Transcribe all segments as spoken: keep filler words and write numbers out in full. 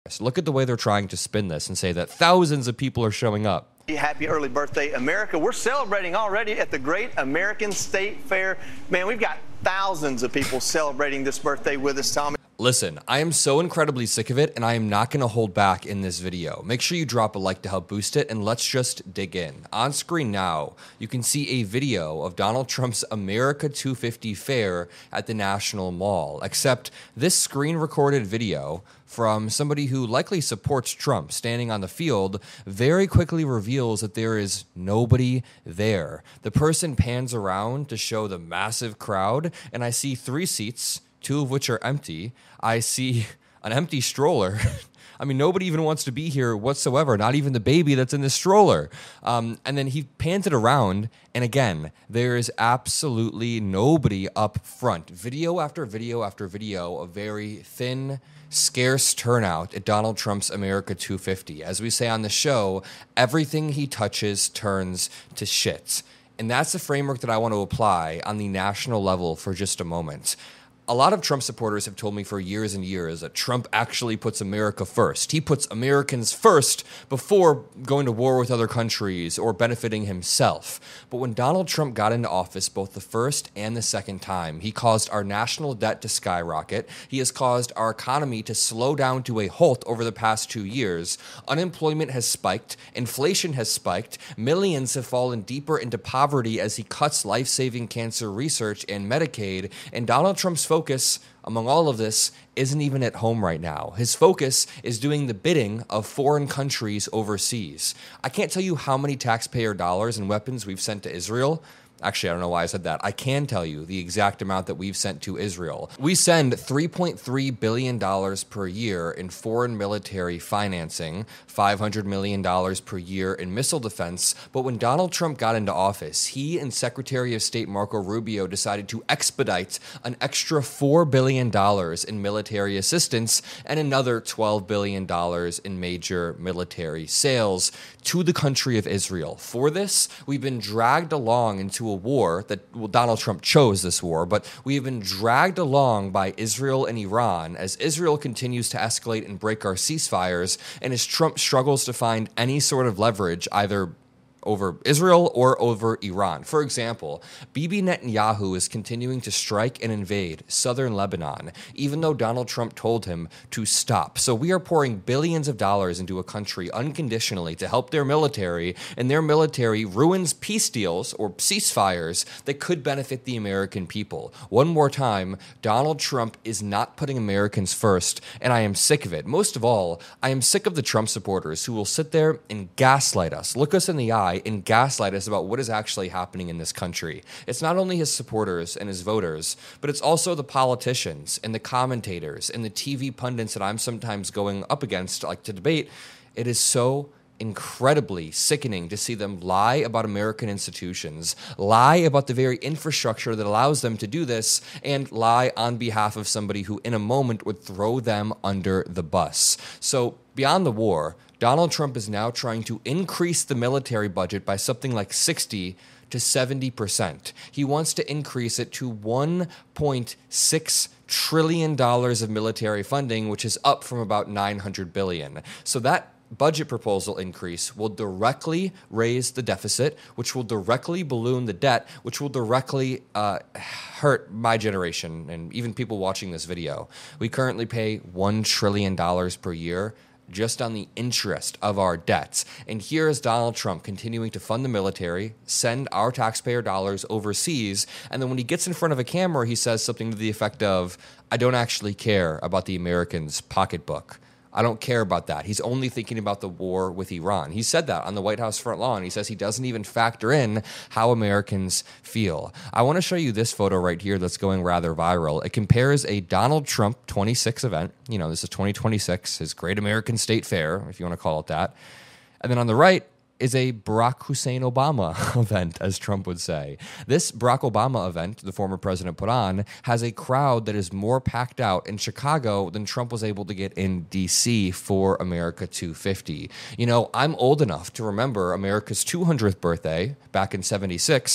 Look at the way they're trying to spin this and say that thousands of people are showing up. Happy early birthday, America. We're celebrating already at the Great American State Fair. Man, we've got thousands of people celebrating this birthday with us, Tommy. Listen, I am so incredibly sick of it, and I am not going to hold back in this video. Make sure you drop a like to help boost it, and let's just dig in. On screen now, you can see a video of Donald Trump's America two fifty fair at the National Mall, except this screen-recorded video from somebody who likely supports Trump standing on the field very quickly reveals that there is nobody there. The person pans around to show the massive crowd, and I see three seats, two of which are empty. I see an empty stroller. I mean, nobody even wants to be here whatsoever, not even the baby that's in the stroller. Um, and then he pans it around, and again, there is absolutely nobody up front. Video after video after video, a very thin, scarce turnout at Donald Trump's America two fifty. As we say on the show, everything he touches turns to shit. And that's the framework that I want to apply on the national level for just a moment. A lot of Trump supporters have told me for years and years that Trump actually puts America first. He puts Americans first before going to war with other countries or benefiting himself. But when Donald Trump got into office both the first and the second time, he caused our national debt to skyrocket. He has caused our economy to slow down to a halt over the past two years. Unemployment has spiked. Inflation has spiked. Millions have fallen deeper into poverty as he cuts life-saving cancer research and Medicaid. And Donald Trump's focus focus among all of this isn't even at home right now. His focus is doing the bidding of foreign countries overseas. I can't tell you how many taxpayer dollars and weapons we've sent to Israel. Actually, I don't know why I said that. I can tell you the exact amount that we've sent to Israel. We send three point three billion dollars per year in foreign military financing, five hundred million dollars per year in missile defense. But when Donald Trump got into office, he and Secretary of State Marco Rubio decided to expedite an extra four billion dollars in military assistance and another twelve billion dollars in major military sales to the country of Israel. For this, we've been dragged along into a war that, well, Donald Trump chose this war, but we have been dragged along by Israel and Iran as Israel continues to escalate and break our ceasefires, and as Trump struggles to find any sort of leverage either over Israel or over Iran. For example, Bibi Netanyahu is continuing to strike and invade southern Lebanon, even though Donald Trump told him to stop. So we are pouring billions of dollars into a country unconditionally to help their military, and their military ruins peace deals or ceasefires that could benefit the American people. One more time, Donald Trump is not putting Americans first, and I am sick of it. Most of all, I am sick of the Trump supporters who will sit there and gaslight us, look us in the eye, and gaslight us about what is actually happening in this country. It's not only his supporters and his voters, but it's also the politicians and the commentators and the T V pundits that I'm sometimes going up against, like to debate. It is so incredibly sickening to see them lie about American institutions, lie about the very infrastructure that allows them to do this, and lie on behalf of somebody who in a moment would throw them under the bus. So beyond the war, Donald Trump is now trying to increase the military budget by something like sixty to seventy percent. He wants to increase it to one point six trillion dollars of military funding, which is up from about nine hundred billion dollars. So that budget proposal increase will directly raise the deficit, which will directly balloon the debt, which will directly uh, hurt my generation and even people watching this video. We currently pay one trillion dollars per year just on the interest of our debts. And here is Donald Trump continuing to fund the military, send our taxpayer dollars overseas, and then when he gets in front of a camera, he says something to the effect of, I don't actually care about the Americans' pocketbook. I don't care about that. He's only thinking about the war with Iran. He said that on the White House front lawn. He says he doesn't even factor in how Americans feel. I want to show you this photo right here that's going rather viral. It compares a Donald Trump twenty-six event. You know, this is twenty twenty-six, his Great American State Fair, if you want to call it that. And then on the right is a Barack Hussein Obama event, as Trump would say. This Barack Obama event the former president put on has a crowd that is more packed out in Chicago than Trump was able to get in D C for America two fifty. You know, I'm old enough to remember America's two hundredth birthday back in seventy-six.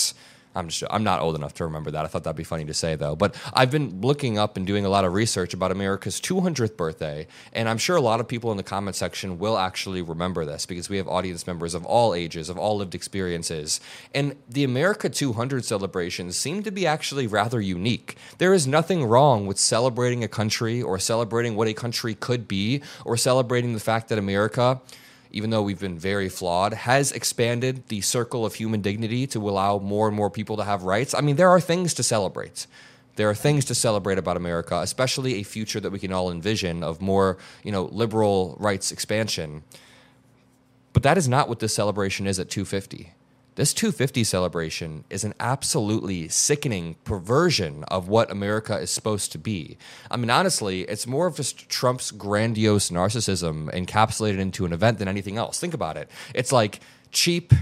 I'm just I'm not old enough to remember that. I thought that'd be funny to say though. But I've been looking up and doing a lot of research about America's two hundredth birthday, and I'm sure a lot of people in the comment section will actually remember this because we have audience members of all ages, of all lived experiences. And the America two hundred celebrations seem to be actually rather unique. There is nothing wrong with celebrating a country or celebrating what a country could be or celebrating the fact that America, even though we've been very flawed, has expanded the circle of human dignity to allow more and more people to have rights. I mean, there are things to celebrate. There are things to celebrate about America, especially a future that we can all envision of more, you know, liberal rights expansion. But that is not what this celebration is at two fifty. This two fifty celebration is an absolutely sickening perversion of what America is supposed to be. I mean, honestly, it's more of just Trump's grandiose narcissism encapsulated into an event than anything else. Think about it. It's like cheap,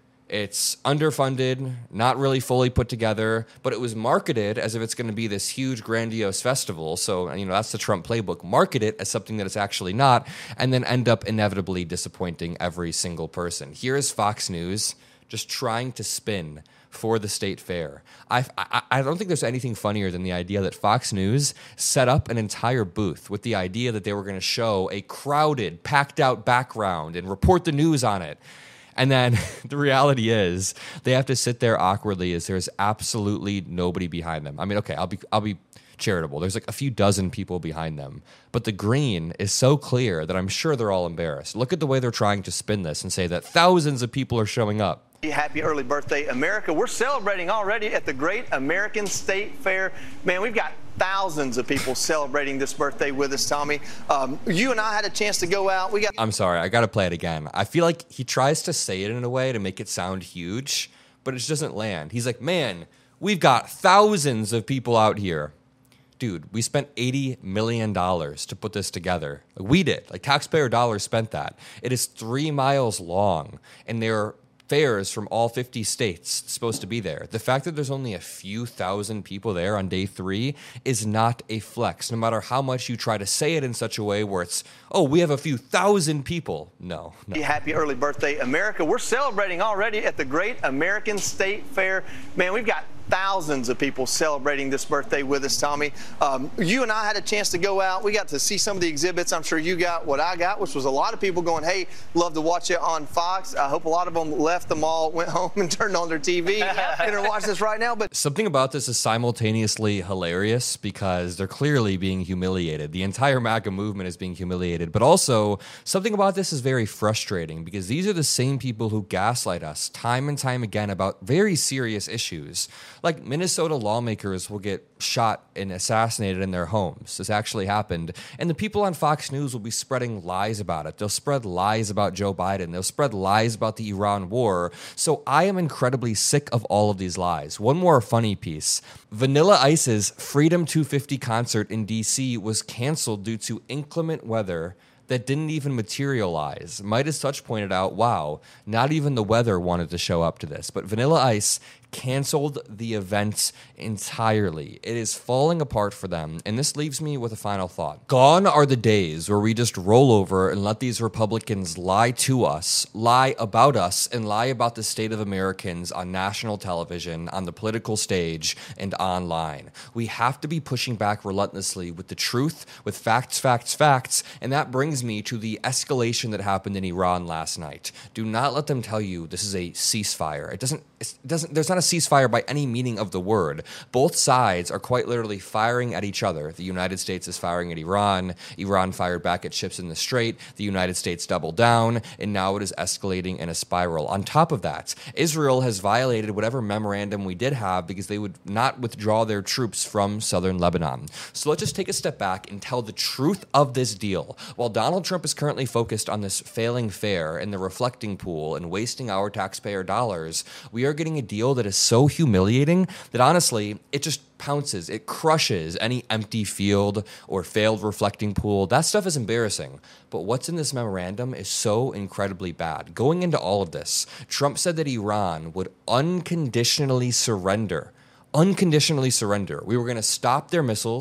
it's underfunded, not really fully put together, but it was marketed as if it's going to be this huge, grandiose festival. So, you know, that's the Trump playbook. Market it as something that it's actually not, and then end up inevitably disappointing every single person. Here is Fox News just trying to spin for the state fair. I, I I don't think there's anything funnier than the idea that Fox News set up an entire booth with the idea that they were going to show a crowded, packed out background and report the news on it. And then the reality is they have to sit there awkwardly as there's absolutely nobody behind them. I mean, okay, I'll be I'll be charitable. There's like a few dozen people behind them, but the green is so clear that I'm sure they're all embarrassed. Look at the way they're trying to spin this and say that thousands of people are showing up. Happy early birthday, America. We're celebrating already at the Great American State Fair. Man, we've got thousands of people celebrating this birthday with us, Tommy. Um, you and I had a chance to go out. We got. I'm sorry, I got to play it again. I feel like he tries to say it in a way to make it sound huge, but it just doesn't land. He's like, man, we've got thousands of people out here. Dude, we spent eighty million dollars to put this together. Like, we did. Like, taxpayer dollars spent that. It is three miles long, and there fairs from all fifty states supposed to be there. The fact that there's only a few thousand people there on day three is not a flex, no matter how much you try to say it in such a way where it's, oh, we have a few thousand people. No, no. Happy early birthday, America. We're celebrating already at the Great American State Fair. Man, we've got thousands of people celebrating this birthday with us, Tommy. Um, you and I had a chance to go out. We got to see some of the exhibits. I'm sure you got what I got, which was a lot of people going, hey, love to watch it on Fox. I hope a lot of them left the mall, went home and turned on their T V and are watching this right now. But something about this is simultaneously hilarious because they're clearly being humiliated. The entire MAGA movement is being humiliated. But also, something about this is very frustrating because these are the same people who gaslight us time and time again about very serious issues. Like, Minnesota lawmakers will get shot and assassinated in their homes. This actually happened. And the people on Fox News will be spreading lies about it. They'll spread lies about Joe Biden. They'll spread lies about the Iran war. So I am incredibly sick of all of these lies. One more funny piece. Vanilla Ice's Freedom two fifty concert in D C was canceled due to inclement weather that didn't even materialize. Midas Touch pointed out, wow, not even the weather wanted to show up to this. But Vanilla Ice canceled the event entirely. It is falling apart for them, and this leaves me with a final thought. Gone are the days where we just roll over and let these Republicans lie to us, lie about us, and lie about the state of Americans on national television, on the political stage, and online. We have to be pushing back relentlessly with the truth, with facts, facts, facts, and that brings me to the escalation that happened in Iran last night. Do not let them tell you this is a ceasefire. It doesn't, it doesn't, there's not a ceasefire by any meaning of the word. Both sides are quite literally firing at each other. The United States is firing at Iran. Iran fired back at ships in the Strait. The United States doubled down, and now it is escalating in a spiral. On top of that, Israel has violated whatever memorandum we did have because they would not withdraw their troops from southern Lebanon. So let's just take a step back and tell the truth of this deal. While Donald Trump is currently focused on this failing fair and the reflecting pool and wasting our taxpayer dollars, we are getting a deal that is so humiliating that honestly, it just pounces, it crushes any empty field or failed reflecting pool. That stuff is embarrassing. But what's in this memorandum is so incredibly bad. Going into all of this, Trump said that Iran would unconditionally surrender. Unconditionally surrender. We were going to stop their missiles.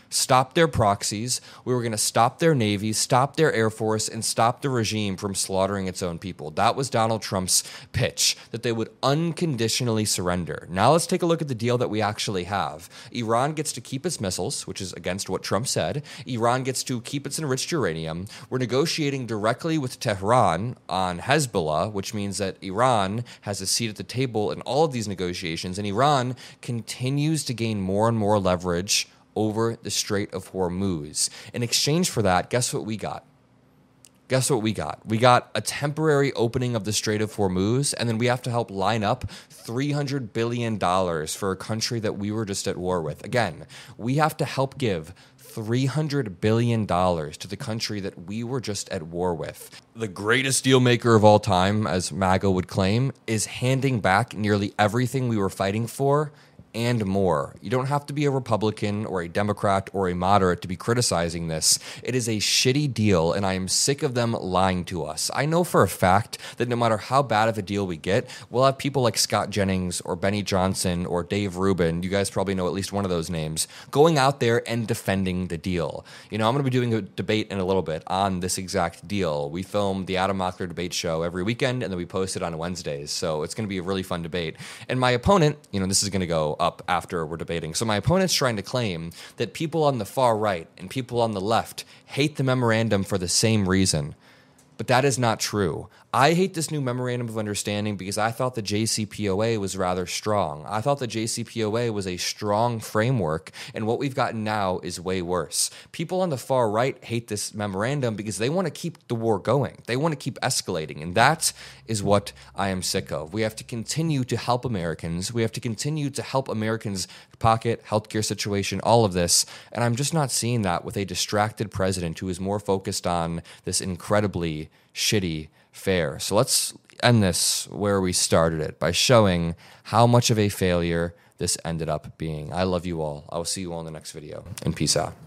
stop their proxies, we were going to stop their navy, stop their air force, and stop the regime from slaughtering its own people. That was Donald Trump's pitch, that they would unconditionally surrender. Now let's take a look at the deal that we actually have. Iran gets to keep its missiles, which is against what Trump said. Iran gets to keep its enriched uranium. We're negotiating directly with Tehran on Hezbollah, which means that Iran has a seat at the table in all of these negotiations, and Iran continues to gain more and more leverage over the Strait of Hormuz. In exchange for that, guess what we got? Guess what we got? We got a temporary opening of the Strait of Hormuz, and then we have to help line up three hundred billion dollars for a country that we were just at war with. Again, we have to help give three hundred billion dollars to the country that we were just at war with. The greatest deal maker of all time, as MAGA would claim, is handing back nearly everything we were fighting for and more. You don't have to be a Republican or a Democrat or a moderate to be criticizing this. It is a shitty deal, and I am sick of them lying to us. I know for a fact that no matter how bad of a deal we get, we'll have people like Scott Jennings or Benny Johnson or Dave Rubin, you guys probably know at least one of those names, going out there and defending the deal. You know, I'm going to be doing a debate in a little bit on this exact deal. We film the Adam Mockler debate show every weekend, and then we post it on Wednesdays, so it's going to be a really fun debate. And my opponent, you know, this is going to go up after we're debating. So my opponent's trying to claim that people on the far right and people on the left hate the memorandum for the same reason. But that is not true. I hate this new memorandum of understanding because I thought the J C P O A was rather strong. I thought the J C P O A was a strong framework, and what we've gotten now is way worse. People on the far right hate this memorandum because they want to keep the war going. They want to keep escalating, and that is what I am sick of. We have to continue to help Americans. We have to continue to help Americans' pocket, healthcare situation, all of this, and I'm just not seeing that with a distracted president who is more focused on this incredibly shitty fair. So let's end this where we started it, by showing how much of a failure this ended up being. I love you all. I will see you all in the next video, and peace out.